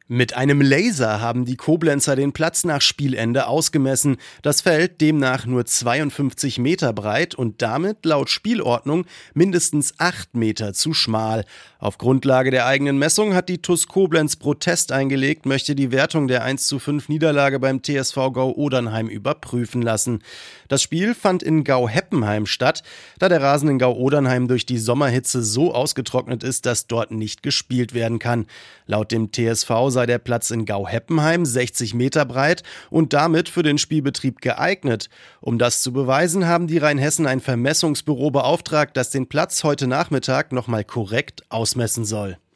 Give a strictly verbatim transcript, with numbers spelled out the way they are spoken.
Mit einem Laser haben die Koblenzer den Platz nach Spielende ausgemessen. Das Feld demnach nur zweiundfünfzig Meter breit und damit laut Spielordnung mindestens acht Meter zu schmal. Auf Grundlage der eigenen Messung hat die T U S Koblenz Protest eingelegt, möchte die Wertung der eins zu fünf Niederlage beim T S V Gau-Odernheim überprüfen lassen. Das Spiel fand in Gau-Heppenheim statt, da der Rasen in Gau-Odernheim durch die Sommerhitze so ausgetrocknet ist, dass dort nicht gespielt werden kann. Laut dem T S V sei der Platz in Gau-Heppenheim sechzig Meter breit und damit für den Spielbetrieb geeignet. Um das zu beweisen, haben die Rheinhessen ein Vermessungsbüro beauftragt, das den Platz heute Nachmittag nochmal korrekt ausmessen soll.